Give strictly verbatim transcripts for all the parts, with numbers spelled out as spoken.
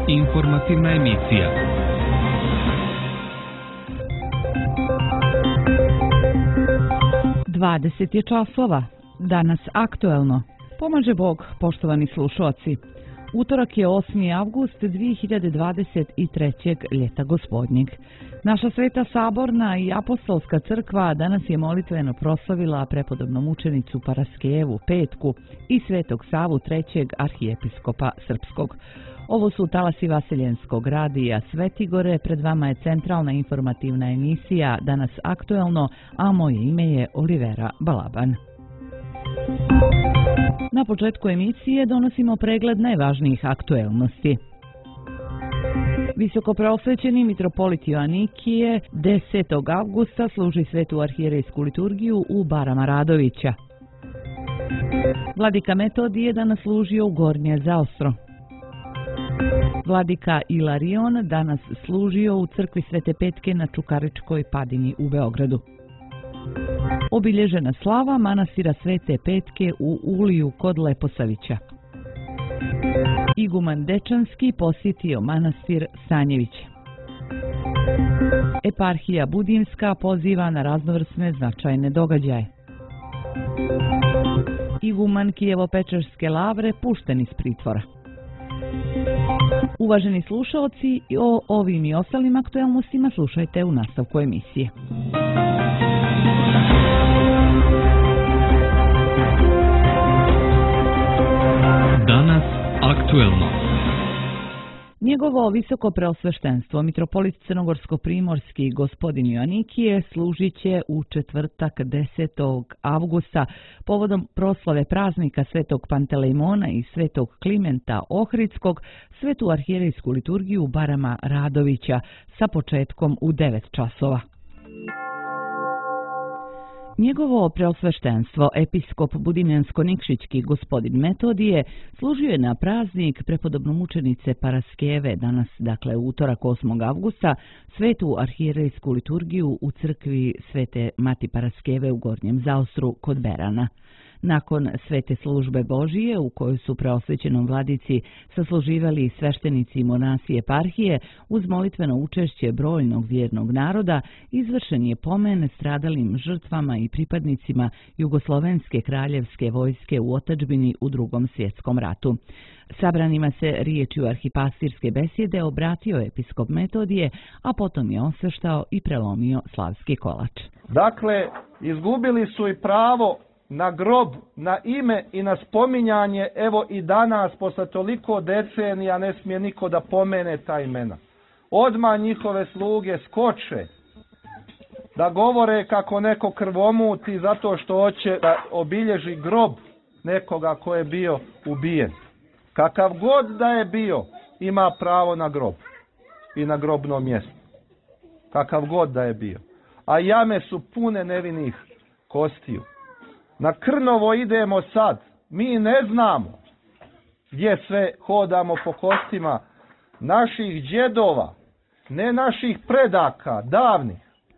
Informativna emisija. dvadeset je časova. Danas aktuelno. Pomaže Bog, poštovani slušalci. Utorak je osmi avgust dvije hiljade dvadeset trećeg. ljeta gospodnjeg. Naša Sveta Saborna i Apostolska crkva danas je molitveno proslavila prepodobnu mučenicu Paraskevu Petku i Svetog Savu trećeg. arhijepiskopa srpskog. Ovo su talasi Vaseljenskog radija Svetigore, pred vama je centralna informativna emisija Danas aktuelno, a moje ime je Olivera Balaban. Na početku emisije donosimo pregled najvažnijih aktuelnosti. Visokopreosvećeni mitropolit Joanikije desetog avgusta služi svetu arhijerejsku liturgiju u Barama Radovića. Vladika Metodije danas služio u Gornje Zaostro. Vladika Ilarion danas služio u crkvi Svete Petke na Čukaričkoj padini u Beogradu. Obilježena slava manastira Svete Petke u Uliju kod Leposavića. Iguman Dečanski posjetio manastir Stanjeviće. Eparhija Budimska poziva na raznovrsne značajne događaje. Iguman Kijevo-Pečerske lavre pušten iz pritvora. Uvaženi slušalci, o ovim i ostalim aktuelnostima slušajte u nastavku emisije. Danas aktuelno. Njegovo visoko preosveštenstvo, mitropolit Crnogorsko-primorski gospodin Joanikije, služit će u četvrtak desetog avgusta povodom proslave praznika Svetog Pantelejmona i Svetog Klimenta Ohridskog svetu arhijerejsku liturgiju Barama Radovića sa početkom u devet časova. Njegovo preosveštenstvo, episkop Budimljansko-Nikšićki gospodin Metodije, služio je na praznik prepodobno mučenice Paraskeve, danas, dakle utorak osmog avgusta, svetu arhijerejsku liturgiju u crkvi Svete Mati Paraskeve u Gornjem Zaostru kod Berana. Nakon svete službe Božije, u kojoj su preosvećenom vladici sasluživali sveštenici i monasi eparhije, uz molitveno učešće brojnog vjernog naroda, izvršen je pomen stradalim žrtvama i pripadnicima Jugoslovenske kraljevske vojske u otadžbini u Drugom svjetskom ratu. Sabranima se riječju arhipastirske besjede obratio episkop Metodije, a potom je osveštao i prelomio slavski kolač. Dakle, izgubili su i pravo na grob, na ime i na spominjanje, evo i danas, posle toliko decenija, ne smije niko da pomene ta imena. Odmah njihove sluge skoče da govore kako neko krvomuti zato što hoće da obilježi grob nekoga ko je bio ubijen. Kakav god da je bio, ima pravo na grob i na grobno mjesto. Kakav god da je bio. A jame su pune nevinih kostiju. Na Krnovo idemo sad. Mi ne znamo gdje sve hodamo po kostima naših djedova, ne naših predaka, davnih.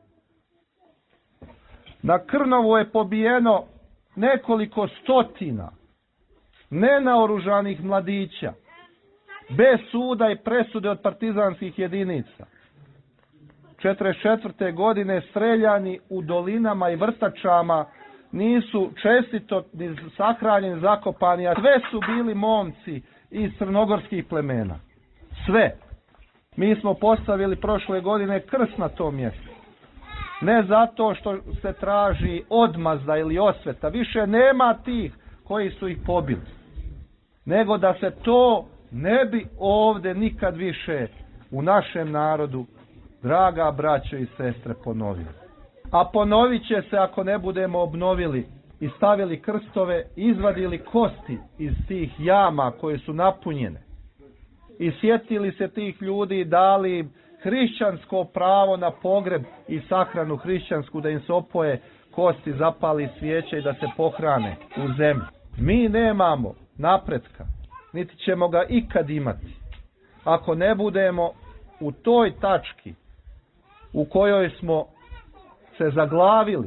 Na Krnovu je pobijeno nekoliko stotina nenaoružanih mladića, bez suda i presude od partizanskih jedinica. četrdeset četvrte. godine streljani u dolinama i vrtačama, nisu čestito ni sahranjeni, zakopani, a sve su bili momci iz crnogorskih plemena. Sve. Mi smo postavili prošle godine krst na tom mjestu. Ne zato što se traži odmazda ili osveta, više nema tih koji su ih pobili. Nego da se to ne bi ovdje nikad više u našem narodu, draga braćo i sestre, ponovilo. A ponovit će se ako ne budemo obnovili i stavili krstove, izvadili kosti iz tih jama koje su napunjene. I sjetili se tih ljudi i dali im hrišćansko pravo na pogreb i sahranu hrišćansku, da im se opoje kosti, zapali svijeće i da se pohrane u zemlji. Mi nemamo napretka, niti ćemo ga ikad imati, ako ne budemo u toj tački u kojoj smo se zaglavili,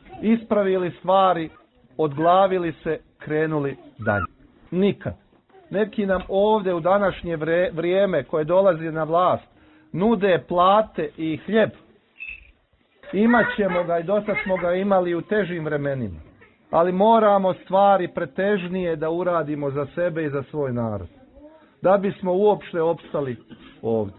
ispravili stvari, odglavili se, krenuli dalje. Nikad. Neki nam ovdje u današnje vrijeme koje dolazi na vlast nude plate i hljeb. Imaćemo ga i dosad smo ga imali u težim vremenima. Ali moramo stvari pretežnije da uradimo za sebe i za svoj narod. Da bismo uopšte opstali ovdje.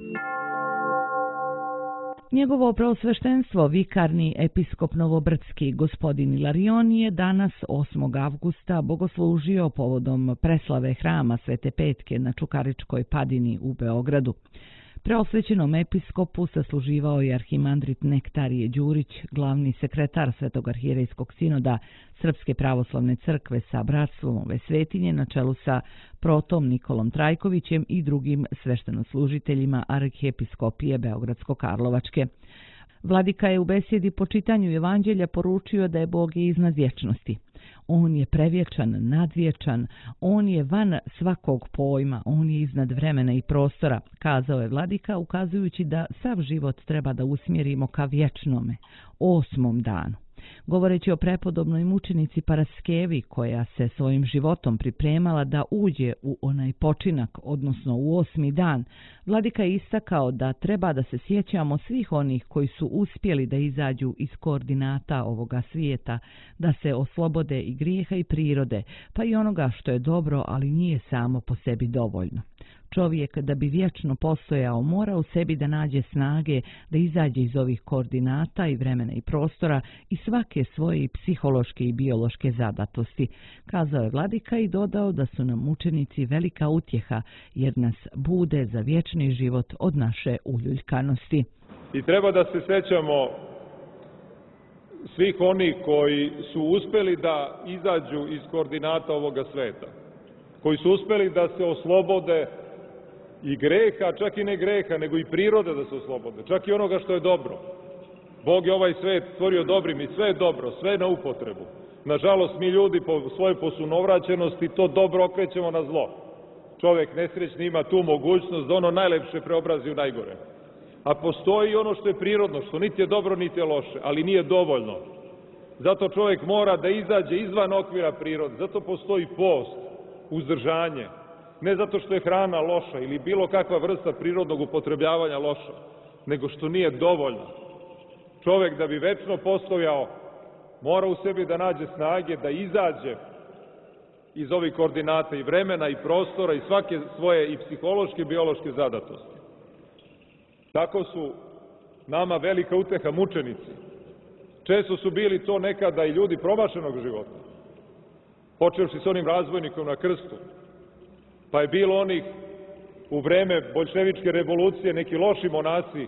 Njegovo preosveštenstvo, vikarni episkop Novobrdski gospodin Ilarion je danas osmog avgusta bogoslužio povodom preslave hrama Svete Petke na Čukaričkoj padini u Beogradu. Preosvećenom episkopu sasluživao je arhimandrit Nektarije Đurić, glavni sekretar Svetog arhijerejskog sinoda Srpske pravoslavne crkve sa bratstvom ove svetinje na čelu sa protom Nikolom Trajkovićem i drugim sveštenoslužiteljima arhiepiskopije Beogradsko-Karlovačke. Vladika je u besjedi po čitanju evanđelja poručio da je Bog iznad vječnosti. On je prevječan, nadvječan, on je van svakog pojma, on je iznad vremena i prostora, kazao je vladika, ukazujući da sav život treba da usmjerimo ka vječnome, osmom danu. Govoreći o prepodobnoj mučenici Paraskevi, koja se svojim životom pripremala da uđe u onaj počinak, odnosno u osmi dan, vladika je istakao da treba da se sjećamo svih onih koji su uspjeli da izađu iz koordinata ovoga svijeta, da se oslobode i grijeha i prirode, pa i onoga što je dobro, ali nije samo po sebi dovoljno. Čovjek, da bi vječno postojao, mora u sebi da nađe snage da izađe iz ovih koordinata i vremena i prostora i svake svoje psihološke i biološke zadatosti, kazao je vladika i dodao da su nam mučenici velika utjeha, jer nas bude za vječni život od naše uljuljkanosti. I treba da se sjećamo svih onih koji su uspjeli da izađu iz koordinata ovoga sveta, koji su uspjeli da se oslobode i greha, čak i ne greha, nego i prirode da se oslobode, čak i onoga što je dobro. Bog je ovaj svet stvorio dobrim i sve je dobro, sve je na upotrebu. Nažalost, mi ljudi po svojoj posunovraćenosti to dobro okrećemo na zlo. Čovjek nesrećni ima tu mogućnost da ono najlepše preobrazi u najgore. A postoji ono što je prirodno, što niti je dobro, niti je loše, ali nije dovoljno. Zato čovjek mora da izađe izvan okvira prirode, zato postoji post, uzdržanje. Ne zato što je hrana loša ili bilo kakva vrsta prirodnog upotrebljavanja loša, nego što nije dovoljno. Čovjek da bi večno postojao, mora u sebi da nađe snage, da izađe iz ovih koordinata i vremena i prostora i svake svoje i psihološke i biološke zadatosti. Tako su nama velika uteha mučenici. Često su bili to nekada i ljudi promašenog života, počevši s onim razbojnikom na krstu. Pa je bilo onih u vreme boljševičke revolucije neki loši monasi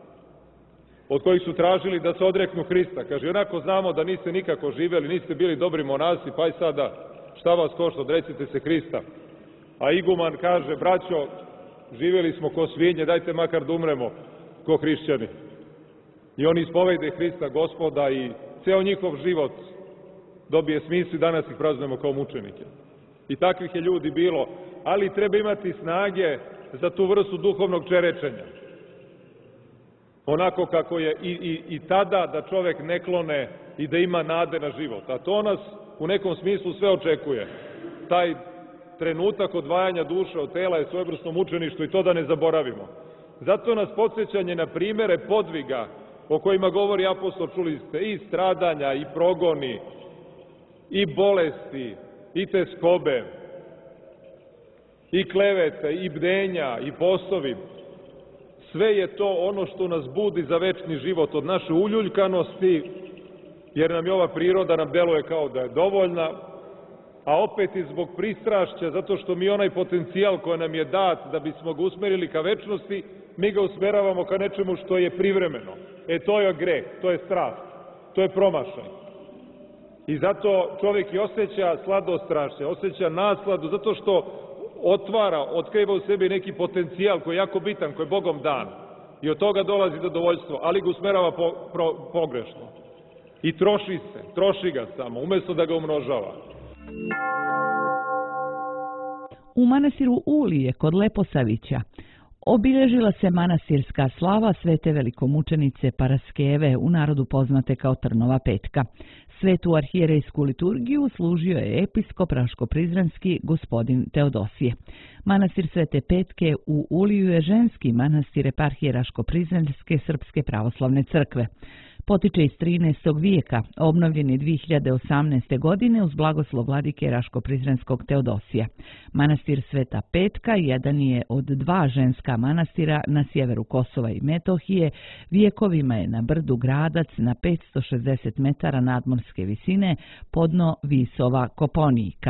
od kojih su tražili da se odreknu Hrista. Kaže, onako znamo da niste nikako živjeli, niste bili dobri monasi, pa i sada šta vas košta, odrecite se Hrista. A iguman kaže, braćo, živjeli smo ko svinje, dajte makar da umremo ko hrišćani. I oni ispovede Hrista Gospoda i ceo njihov život dobije smislu i danas ih praznujemo kao mučenike. I takvih je ljudi bilo, ali treba imati snage za tu vrstu duhovnog čerečenja. Onako kako je i, i, i tada da čovjek ne klone i da ima nade na život. A to nas u nekom smislu sve očekuje. Taj trenutak odvajanja duše od tela je svojevrsno mučeništvo i to da ne zaboravimo. Zato nas podsjećanje na primere podviga o kojima govori apostol, čuli ste, i stradanja, i progoni, i bolesti, i teskobe, i klevete, i bdenja, i postovi. Sve je to ono što nas budi za večni život od naše uljuljkanosti, jer nam je ova priroda nam deluje kao da je dovoljna, a opet i zbog pristrašća, zato što mi onaj potencijal koji nam je dat da bismo ga usmerili ka večnosti, mi ga usmeravamo ka nečemu što je privremeno. E to je greh, to je strast, to je promašaj. I zato čovjek i osjeća sladostrašće, osjeća nasladu, zato što otvara, otkriva u sebi neki potencijal koji je jako bitan, koji je Bogom dan. I od toga dolazi zadovoljstvo, ali ga usmerava po, pro, pogrešno. I troši se, troši ga samo, umjesto da ga umnožava. U manastiru Ulije kod Leposavića obilježila se manastirska slava svete velikomučenice Paraskeve, u narodu poznate kao Trnova petka. Svetu arhijerejsku liturgiju služio je episkop Raško-Prizrenski gospodin Teodosije. Manastir Svete Petke u Uliju je ženski manastir eparhije Raško-Prizrenske Srpske pravoslavne crkve. Potiče iz trinaestog vijeka, obnovljen je dvije hiljade osamnaeste. godine uz blagoslov vladike Raško-Prizrenskog Teodosija. Manastir Sveta Petka jedan je od dva ženska manastira na sjeveru Kosova i Metohije, vijekovima je na brdu Gradac na petsto šezdeset metara nadmorske visine, podno Visova Koponijka.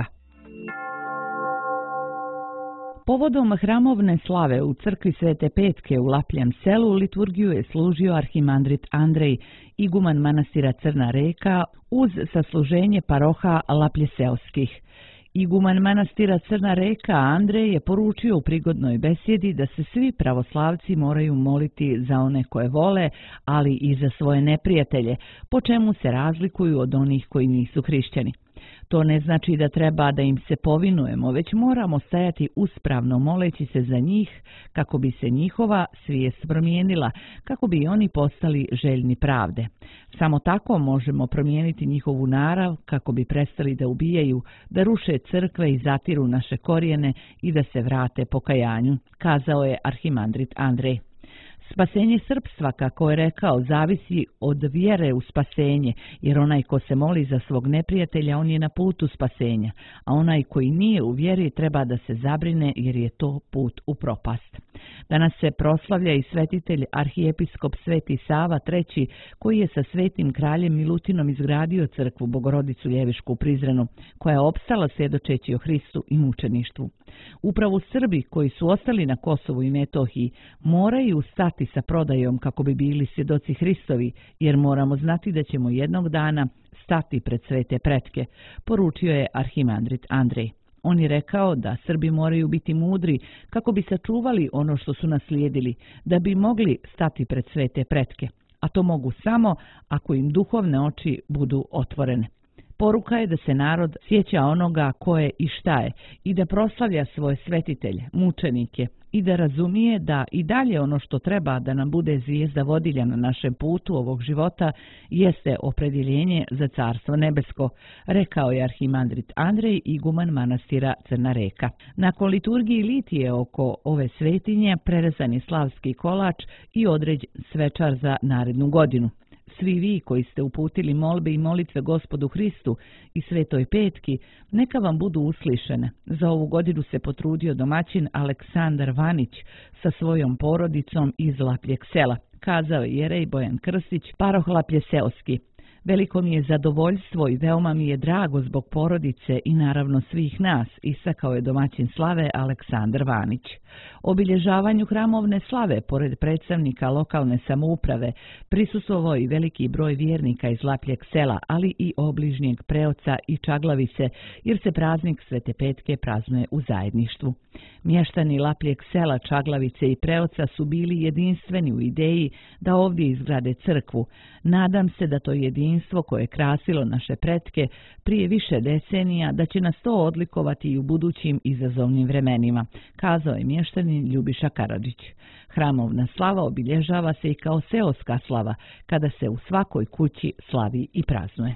Povodom hramovne slave u crkvi Svete Petke u Lapljem selu liturgiju je služio arhimandrit Andrej, iguman manastira Crna Reka, uz sasluženje paroha Lapljeseoskih. Iguman manastira Crna Reka Andrej je poručio u prigodnoj besjedi da se svi pravoslavci moraju moliti za one koje vole, ali i za svoje neprijatelje, po čemu se razlikuju od onih koji nisu hrišćani. To ne znači da treba da im se povinujemo, već moramo stajati uspravno moleći se za njih kako bi se njihova svijest promijenila, kako bi oni postali željni pravde. Samo tako možemo promijeniti njihovu narav kako bi prestali da ubijaju, da ruše crkve i zatiru naše korijene i da se vrate pokajanju, kazao je arhimandrit Andrej. Spasenje srpstva, kako je rekao, zavisi od vjere u spasenje, jer onaj ko se moli za svog neprijatelja, on je na putu spasenja, a onaj koji nije u vjeri treba da se zabrine, jer je to put u propast. Danas se proslavlja i svetitelj arhijepiskop Sveti Sava treći, koji je sa svetim kraljem Milutinom izgradio crkvu Bogorodicu Ljevišku u Prizrenu, koja je opstala svjedočeći o Hristu i mučeništvu. Upravo Srbi koji su ostali na Kosovu i Metohiji moraju stati sa prodajom kako bi bili svjedoci Hristovi, jer moramo znati da ćemo jednog dana stati pred svete pretke, poručio je arhimandrit Andrej. On je rekao da Srbi moraju biti mudri kako bi sačuvali ono što su naslijedili, da bi mogli stati pred svete pretke, a to mogu samo ako im duhovne oči budu otvorene. Poruka je da se narod sjeća onoga ko je i šta je i da proslavlja svoje svetitelje, mučenike i da razumije da i dalje ono što treba da nam bude zvijezda vodilja na našem putu ovog života jeste opredjeljenje za Carstvo nebesko, rekao je arhimandrit Andrej, iguman manastira Crna Reka. Nakon liturgiji litije oko ove svetinje prerezan je slavski kolač i određen svečar za narednu godinu. Svi vi koji ste uputili molbe i molitve Gospodu Hristu i Svetoj Petki, neka vam budu uslišene. Za ovu godinu se potrudio domaćin Aleksandar Vanić sa svojom porodicom iz Lapljeg sela, kazao je jerej Bojan Krstić, paroh Lapljeseoski. Veliko mi je zadovoljstvo i veoma mi je drago zbog porodice i naravno svih nas, istakao je domaćin slave Aleksandar Vanić. Obilježavanju hramovne slave, pored predstavnika lokalne samouprave, prisustvovao i veliki broj vjernika iz Lapljeg sela, ali i obližnjeg Preoca i Čaglavice, jer se praznik Svete Petke praznuje u zajedništvu. Mještani Lapljeg sela, Čaglavice i Preoca su bili jedinstveni u ideji da ovdje izgrade crkvu. Nadam se da to jedinstvo koje je krasilo naše pretke prije više decenija, da će nas to odlikovati i u budućim izazovnim vremenima, kazao je mještanin Ljubiša Karadžić. Hramovna slava obilježava se i kao seoska slava, kada se u svakoj kući slavi i praznuje.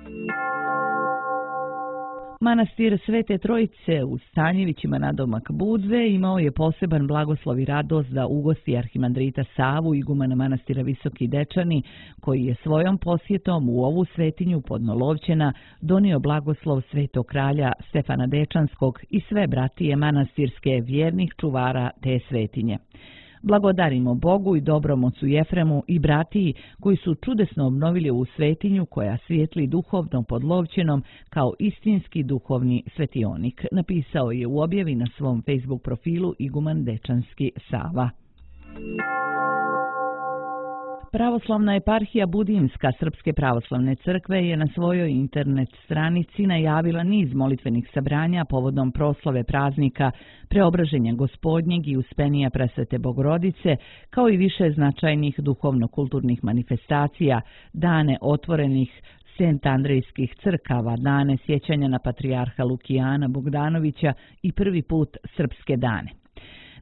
Manastir Svete Trojice u Stanjevićima nadomak Budve imao je poseban blagoslov i radost da ugosti arhimandrita Savu, igumana manastira Visoki Dečani, koji je svojom posjetom u ovu svetinju Podnolovćena donio blagoslov svetog kralja Stefana Dečanskog i sve bratije manastirske vjernih čuvara te svetinje. Blagodarimo Bogu i dobrom ocu Jefremu i bratiji koji su čudesno obnovili ovu svetinju koja svijetli duhovno pod Lovćenom kao istinski duhovni svetionik, napisao je u objavi na svom Facebook profilu iguman Dečanski Sava. Pravoslavna eparhija Budimska Srpske pravoslavne crkve je na svojoj internet stranici najavila niz molitvenih sabranja povodom proslave praznika Preobraženja Gospodnjeg i Uspenija Presvete Bogorodice, kao i više značajnih duhovno-kulturnih manifestacija, dane otvorenih Sent Andrejskih crkava, dane sjećanja na patrijarha Lukijana Bogdanovića i prvi put Srpske dane.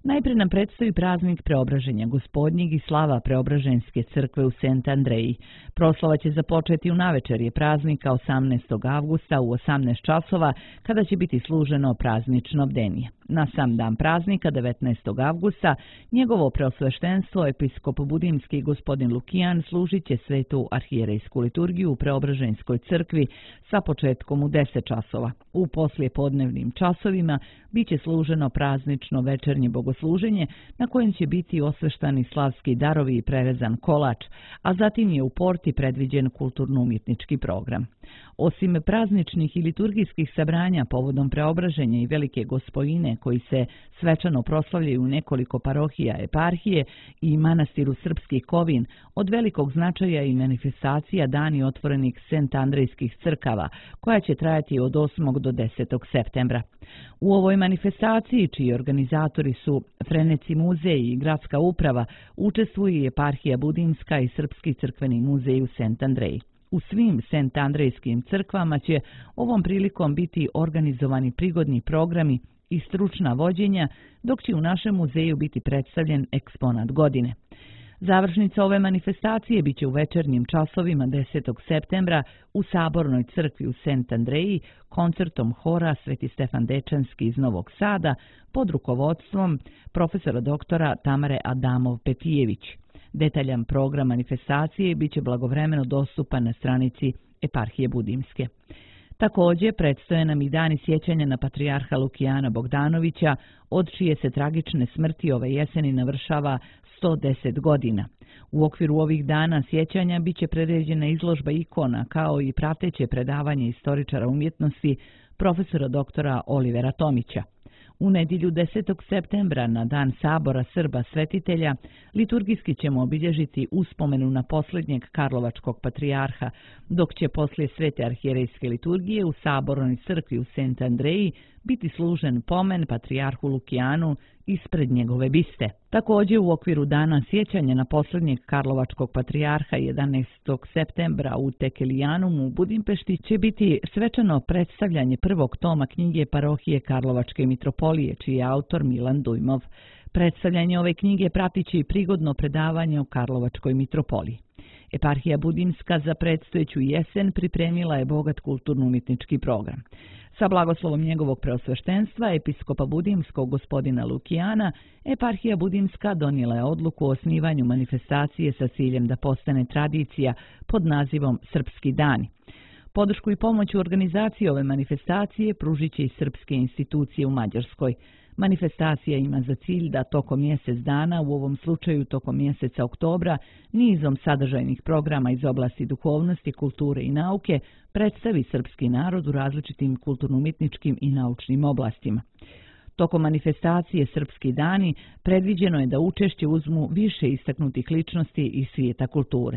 Najprije nam predstoji praznik Preobraženja Gospodnjeg i slava Preobraženske crkve u Sent Andreji. Proslava će započeti u navečerje praznika osamnaestog avgusta u osamnaest časova, kada će biti služeno praznično bdenje. Na sam dan praznika, devetnaestog avgusta, njegovo preosveštenstvo, episkop budimski gospodin Lukijan, služit će svetu arhijerejsku liturgiju u Preobraženskoj crkvi sa početkom u deset časova. U poslijepodnevnim časovima bit će služeno praznično večernje bogosluženje na kojem će biti osveštani slavski darovi i prerezan kolač, a zatim je u porti predviđen kulturno-umjetnički program. Osim prazničnih i liturgijskih sabranja povodom preobraženja i velike gospojine koji se svečano proslavljaju u nekoliko parohija eparhije i manastiru Srpski Kovin, od velikog značaja i manifestacija dani otvorenih Sent Andrejskih crkava, koja će trajati od osmog do desetog septembra. U ovoj manifestaciji, čiji organizatori su Freneci muzej i gradska uprava, učestvuje i eparhija Budimska i Srpski crkveni muzej u Sent Andreji. U svim Sent Andrejskim crkvama će ovom prilikom biti organizovani prigodni programi i stručna vođenja, dok će u našem muzeju biti predstavljen eksponat godine. Završnica ove manifestacije biće u večernjim časovima desetog septembra u Sabornoj crkvi u Sent Andreji koncertom hora Sveti Stefan Dečanski iz Novog Sada pod rukovodstvom profesora doktora Tamare Adamov-Petijević. Detaljan program manifestacije biće blagovremeno dostupan na stranici eparhije Budimske. Također predstoje nam i dani sjećanja na patrijarha Lukijana Bogdanovića, od čije se tragične smrti ove jeseni navršava sto deset godina. U okviru ovih dana sjećanja biće priređena izložba ikona, kao i prateće predavanje istoričara umjetnosti profesora doktora Olivera Tomića. U nedjelju desetog septembra, na dan sabora Srba svetitelja, liturgijski ćemo obilježiti uspomenu na posljednjeg karlovačkog patrijarha, dok će poslije svete arhijerejske liturgije u Sabornoj crkvi u Sent Andreji biti služen pomen patrijarhu Lukijanu ispred njegove biste. Također u okviru dana sjećanja na posljednjeg karlovačkog patrijarha jedanaestog septembra u Tekelijanumu u Budimpešti će biti svečano predstavljanje prvog toma knjige parohije Karlovačke mitropolije, čiji je autor Milan Dujmov. Predstavljanje ove knjige pratit će i prigodno predavanje o Karlovačkoj mitropoliji. Eparhija Budimska za predstojeću jesen pripremila je bogat kulturno-umjetnički program. Sa blagoslovom njegovog preosveštenstva, episkopa Budimskog gospodina Lukijana, eparhija Budimska donijela je odluku o osnivanju manifestacije sa ciljem da postane tradicija pod nazivom Srpski dani. Podršku i pomoć u organizaciji ove manifestacije pružit će i srpske institucije u Mađarskoj. Manifestacija ima za cilj da tokom mjesec dana, u ovom slučaju tokom mjeseca oktobra, nizom sadržajnih programa iz oblasti duhovnosti, kulture i nauke predstavi srpski narod u različitim kulturno-umjetničkim i naučnim oblastima. Tokom manifestacije Srpski dani predviđeno je da učešće uzmu više istaknutih ličnosti iz svijeta kulture.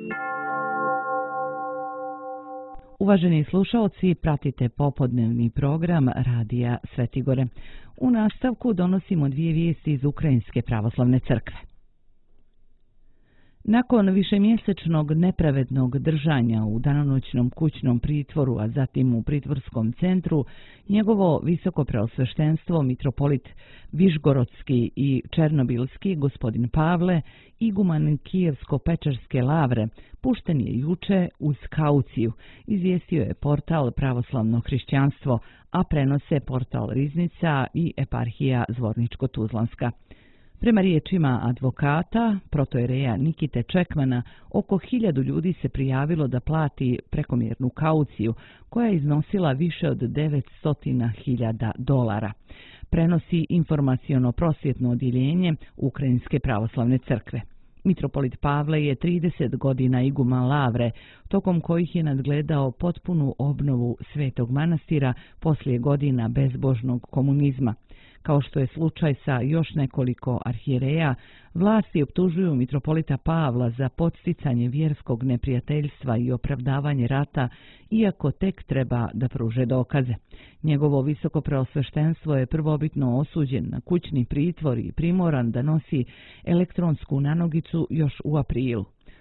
Uvaženi slušaoci, pratite popodnevni program Radija Svetigore. U nastavku donosimo dvije vijesti iz Ukrajinske pravoslavne crkve. Nakon višemjesečnog nepravednog držanja u danonoćnom kućnom pritvoru, a zatim u pritvorskom centru, njegovo visoko preosveštenstvo mitropolit Višgorodski i Černobilski gospodin Pavle, iguman Kijevsko-Pečarske lavre, pušten je juče uz kauciju, izvijestio je portal Pravoslavno hrišćanstvo, a prenose portal Riznica i eparhija Zvorničko-Tuzlanska. Prema riječima advokata, protojereja Nikite Čekmana, oko hiljadu ljudi se prijavilo da plati prekomjernu kauciju, koja je iznosila više od devetsto hiljada dolara. Prenosi informaciono-prosvjetno odjeljenje Ukrajinske pravoslavne crkve. Mitropolit Pavle je trideset godina iguman Lavre, tokom kojih je nadgledao potpunu obnovu Svetog manastira poslije godina bezbožnog komunizma. Kao što je slučaj sa još nekoliko arhijereja, vlasti optužuju mitropolita Pavla za podsticanje vjerskog neprijateljstva i opravdavanje rata, iako tek treba da pruže dokaze. Njegovo visoko preosveštenstvo je prvobitno osuđen na kućni pritvor i primoran da nosi elektronsku nanogicu još u aprilu.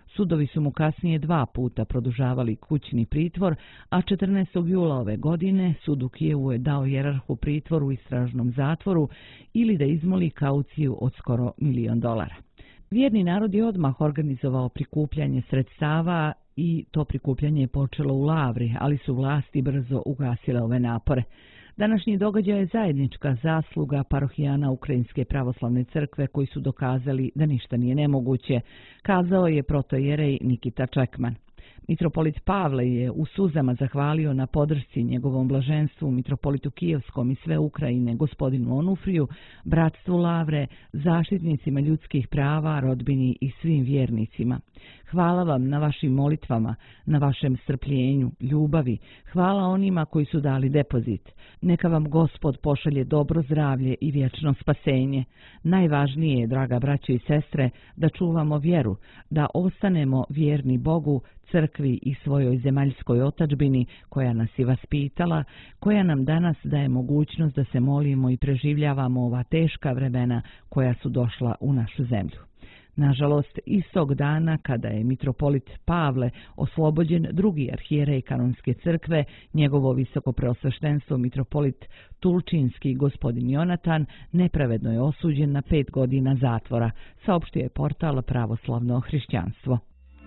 Sudovi su mu kasnije dva puta produžavali kućni pritvor, a četrnaestog jula ove godine sud u Kijevu je dao hijerarhu pritvor u istražnom zatvoru ili da izmoli kauciju od skoro milion dolara. Vjerni narod je odmah organizovao prikupljanje sredstava i to prikupljanje je počelo u Lavri, ali su vlasti brzo ugasile ove napore. Današnji događaj je zajednička zasluga parohijana Ukrajinske pravoslavne crkve koji su dokazali da ništa nije nemoguće, kazao je protojerej Nikita Čekman. Mitropolit Pavle je u suzama zahvalio na podršci njegovom blaženstvu mitropolitu Kijevskom i sve Ukrajine, gospodinu Onufriju, bratstvu Lavre, zaštitnicima ljudskih prava, rodbini i svim vjernicima. Hvala vam na vašim molitvama, na vašem strpljenju, ljubavi. Hvala onima koji su dali depozit. Neka vam Gospod pošalje dobro zdravlje i vječno spasenje. Najvažnije je, draga braćo i sestre, da čuvamo vjeru, da ostanemo vjerni Bogu, crkvi i svojoj zemaljskoj otadžbini koja nas je vaspitala, koja nam danas daje mogućnost da se molimo i preživljavamo ova teška vremena koja su došla u našu zemlju. Nažalost, istog dana kada je mitropolit Pavle oslobođen drugi arhijerej kanonske crkve, njegovo visoko preosveštenstvo mitropolit Tulčinski gospodin Jonatan nepravedno je osuđen na pet godina zatvora, saopštio je portal Pravoslavno hrišćanstvo.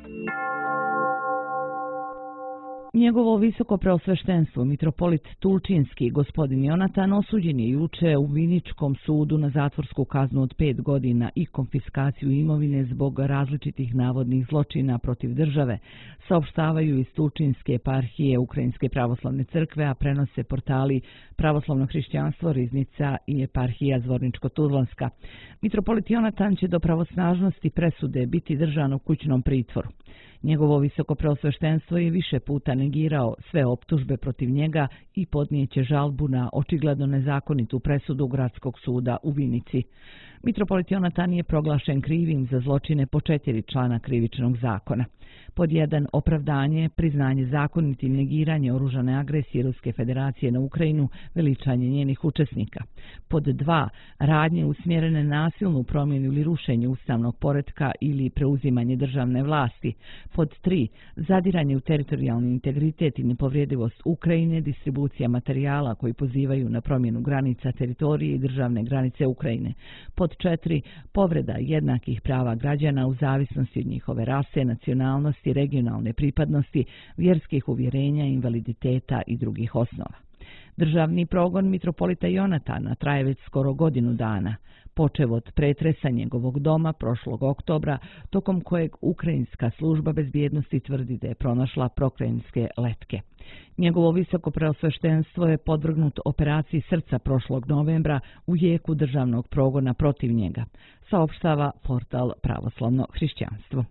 Njegovo visoko preosveštenstvo mitropolit Tulčinski gospodin Jonatan osuđen je juče u Viničkom sudu na zatvorsku kaznu od pet godina i konfiskaciju imovine zbog različitih navodnih zločina protiv države, saopštavaju iz Tulčinske eparhije Ukrajinske pravoslavne crkve, a prenose portali Pravoslavno hrišćanstvo, Riznica i eparhija Zvorničko-Tuzlanska. Mitropolit Jonatan će do pravosnažnosti presude biti držan u kućnom pritvoru. Njegovo visoko preosveštenstvo je više puta negirao sve optužbe protiv njega i podnijeće žalbu na očigledno nezakonitu presudu Gradskog suda u Vinici. Mitropolit Jonatan je proglašen krivim za zločine po četiri člana krivičnog zakona. Pod jedan, opravdanje, priznanje zakonitim, negiranje oružane agresije Ruske federacije na Ukrajinu, veličanje njenih učesnika. Pod dva, radnje usmjerene nasilnu promjenu ili rušenje ustavnog poretka ili preuzimanje državne vlasti. Pod tri, zadiranje u teritorijalni integritet i nepovredivost Ukrajine, distribucija materijala koji pozivaju na promjenu granica teritorije i državne granice Ukrajine. Pod četiri, povreda jednakih prava građana u zavisnosti od njihove rase, nacionalnosti, regionalne pripadnosti, vjerskih uvjerenja, invaliditeta i drugih osnova. Državni progon mitropolita Jonatana traje već skoro godinu dana, počev od pretresa njegovog doma prošlog oktobra, tokom kojeg Ukrajinska služba bezbjednosti tvrdi da je pronašla prokrajinske letke. Njegovo visoko preosveštenstvo je podvrgnut operaciji srca prošlog novembra u jeku državnog progona protiv njega, saopštava portal Pravoslavno hrišćanstvo.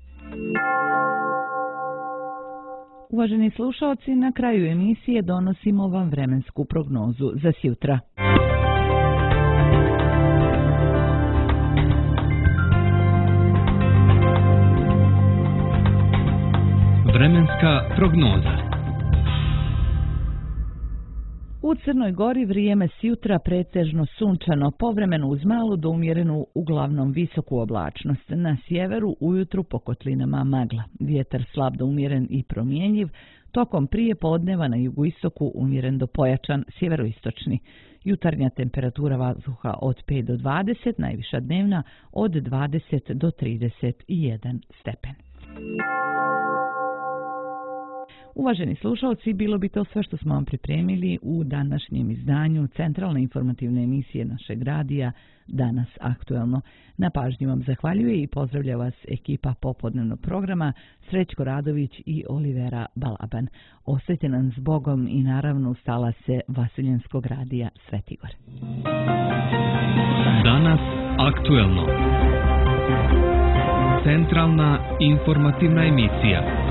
Uvaženi slušalci, na kraju emisije donosimo vam vremensku prognozu za sjutra. Vremenska prognoza. U Crnoj Gori vrijeme sjutra pretežno sunčano, povremeno uz malu do umjerenu uglavnom visoku oblačnost. Na sjeveru ujutru po kotlinama magla. Vjetar slab do umjeren i promjenjiv, tokom prije podneva na jugoistoku umjeren do pojačan sjeveroistočni. Jutarnja temperatura vazduha od pet do dvadeset, najviša dnevna od dvadeset do trideset jedan stepen. Uvaženi slušalci, bilo bi to sve što smo vam pripremili u današnjem izdanju centralne informativne emisije našeg radija Danas aktuelno. Na pažnji vam zahvaljuje i pozdravlja vas ekipa popodnevnog programa Srećko Radović i Olivera Balaban. Ostajte nam s Bogom i naravno ustala se Vasiljanskog radija Svetigor. Danas aktuelno. Centralna informativna emisija.